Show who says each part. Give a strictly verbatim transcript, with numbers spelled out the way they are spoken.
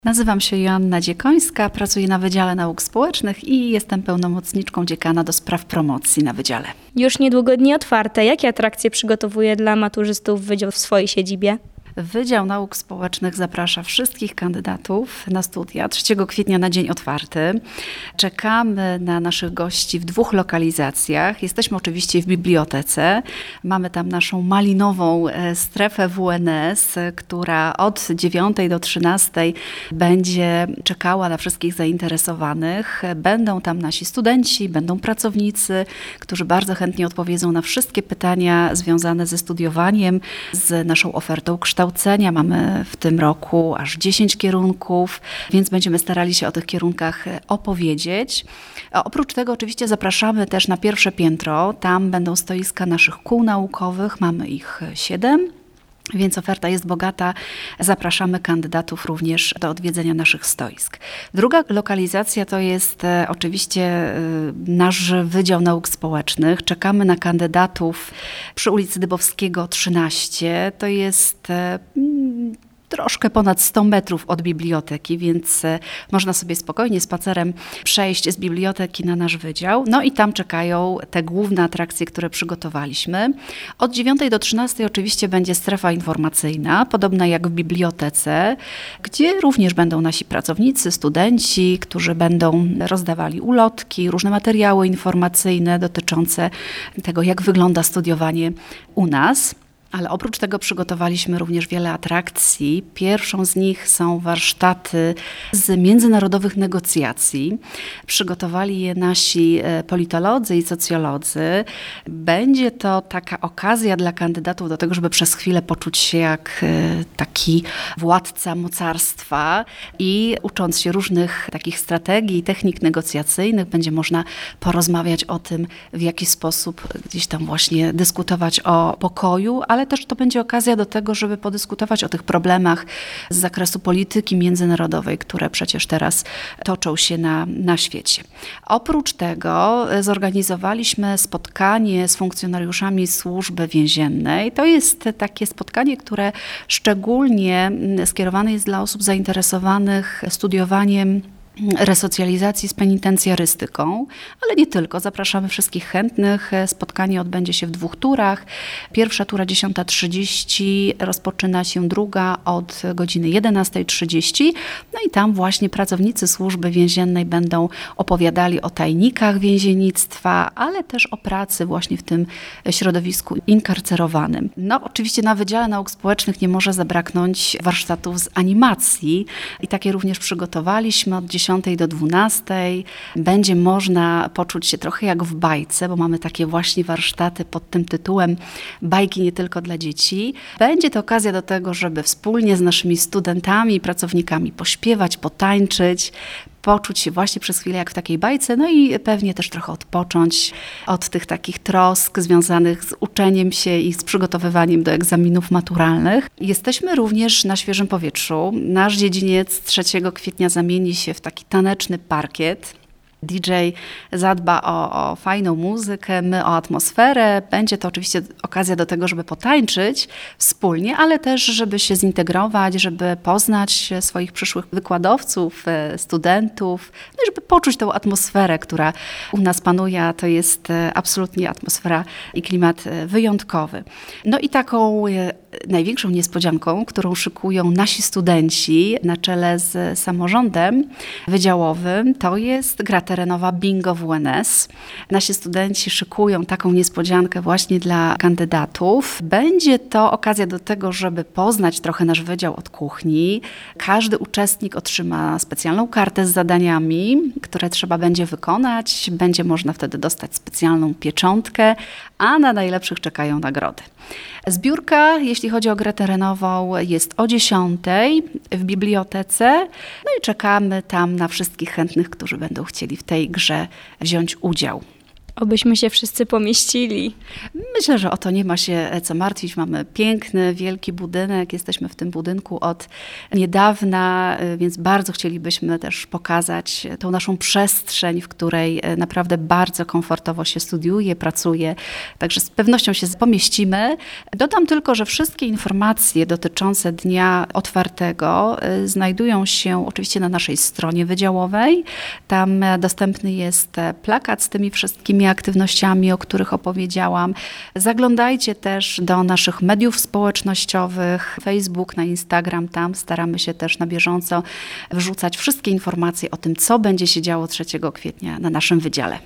Speaker 1: Nazywam się Joanna Dziekońska, pracuję na Wydziale Nauk Społecznych i jestem pełnomocniczką dziekana do spraw promocji na Wydziale.
Speaker 2: Już niedługo dni otwarte. Jakie atrakcje przygotowuje dla maturzystów Wydział w swojej siedzibie?
Speaker 1: Wydział Nauk Społecznych zaprasza wszystkich kandydatów na studia trzeciego kwietnia na dzień otwarty. Czekamy na naszych gości w dwóch lokalizacjach. Jesteśmy oczywiście w bibliotece. Mamy tam naszą malinową strefę W N S, która od dziewiątej do trzynastej będzie czekała na wszystkich zainteresowanych. Będą tam nasi studenci, będą pracownicy, którzy bardzo chętnie odpowiedzą na wszystkie pytania związane ze studiowaniem, z naszą ofertą kształcenia. Mamy w tym roku aż dziesięć kierunków, więc będziemy starali się o tych kierunkach opowiedzieć. A oprócz tego oczywiście zapraszamy też na pierwsze piętro. Tam będą stoiska naszych kół naukowych. Mamy ich siedem. Więc oferta jest bogata. Zapraszamy kandydatów również do odwiedzenia naszych stoisk. Druga lokalizacja to jest e, oczywiście e, nasz Wydział Nauk Społecznych. Czekamy na kandydatów przy ulicy Dybowskiego trzynaście. To jest e, mm, troszkę ponad sto metrów od biblioteki, więc można sobie spokojnie spacerem przejść z biblioteki na nasz wydział. No i tam czekają te główne atrakcje, które przygotowaliśmy. Od dziewiątej do trzynastej oczywiście będzie strefa informacyjna, podobna jak w bibliotece, gdzie również będą nasi pracownicy, studenci, którzy będą rozdawali ulotki, różne materiały informacyjne dotyczące tego, jak wygląda studiowanie u nas. Ale oprócz tego przygotowaliśmy również wiele atrakcji. Pierwszą z nich są warsztaty z międzynarodowych negocjacji. Przygotowali je nasi politolodzy i socjolodzy. Będzie to taka okazja dla kandydatów do tego, żeby przez chwilę poczuć się jak taki władca mocarstwa i ucząc się różnych takich strategii i technik negocjacyjnych, będzie można porozmawiać o tym, w jaki sposób gdzieś tam właśnie dyskutować o pokoju, ale ale też to będzie okazja do tego, żeby podyskutować o tych problemach z zakresu polityki międzynarodowej, które przecież teraz toczą się na, na świecie. Oprócz tego zorganizowaliśmy spotkanie z funkcjonariuszami służby więziennej. To jest takie spotkanie, które szczególnie skierowane jest dla osób zainteresowanych studiowaniem resocjalizacji z penitencjarystyką, ale nie tylko. Zapraszamy wszystkich chętnych. Spotkanie odbędzie się w dwóch turach. Pierwsza tura dziesiąta trzydzieści, rozpoczyna się druga od godziny jedenasta trzydzieści. No i tam właśnie pracownicy służby więziennej będą opowiadali o tajnikach więziennictwa, ale też o pracy właśnie w tym środowisku inkarcerowanym. No oczywiście na Wydziale Nauk Społecznych nie może zabraknąć warsztatów z animacji i takie również przygotowaliśmy od dziesiątej do dwunastej. Będzie można poczuć się trochę jak w bajce, bo mamy takie właśnie warsztaty pod tym tytułem Bajki nie tylko dla dzieci. Będzie to okazja do tego, żeby wspólnie z naszymi studentami i pracownikami pośpiewać, potańczyć, poczuć się właśnie przez chwilę jak w takiej bajce, no i pewnie też trochę odpocząć od tych takich trosk związanych z uczeniem się i z przygotowywaniem do egzaminów maturalnych. Jesteśmy również na świeżym powietrzu. Nasz dziedziniec trzeciego kwietnia zamieni się w taki taneczny parkiet. D J zadba o, o fajną muzykę, my o atmosferę. Będzie to oczywiście okazja do tego, żeby potańczyć wspólnie, ale też, żeby się zintegrować, żeby poznać swoich przyszłych wykładowców, studentów, no i żeby poczuć tą atmosferę, która u nas panuje, a to jest absolutnie atmosfera i klimat wyjątkowy. No i taką największą niespodzianką, którą szykują nasi studenci na czele z samorządem wydziałowym, to jest gra terenowa Bingo W N S. Nasi studenci szykują taką niespodziankę właśnie dla kandydatów. Będzie to okazja do tego, żeby poznać trochę nasz wydział od kuchni. Każdy uczestnik otrzyma specjalną kartę z zadaniami, które trzeba będzie wykonać. Będzie można wtedy dostać specjalną pieczątkę, a na najlepszych czekają nagrody. Zbiórka, jeśli chodzi o grę terenową, jest o dziesiątej w bibliotece. No i czekamy tam na wszystkich chętnych, którzy będą chcieli w tej grze wziąć udział.
Speaker 2: Obyśmy się wszyscy pomieścili.
Speaker 1: Myślę, że o to nie ma się co martwić. Mamy piękny, wielki budynek. Jesteśmy w tym budynku od niedawna, więc bardzo chcielibyśmy też pokazać tą naszą przestrzeń, w której naprawdę bardzo komfortowo się studiuje, pracuje. Także z pewnością się pomieścimy. Dodam tylko, że wszystkie informacje dotyczące Dnia Otwartego znajdują się oczywiście na naszej stronie wydziałowej. Tam dostępny jest plakat z tymi wszystkimi aktywnościami, o których opowiedziałam. Zaglądajcie też do naszych mediów społecznościowych, Facebook, na Instagram. Tam staramy się też na bieżąco wrzucać wszystkie informacje o tym, co będzie się działo trzeciego kwietnia na naszym wydziale.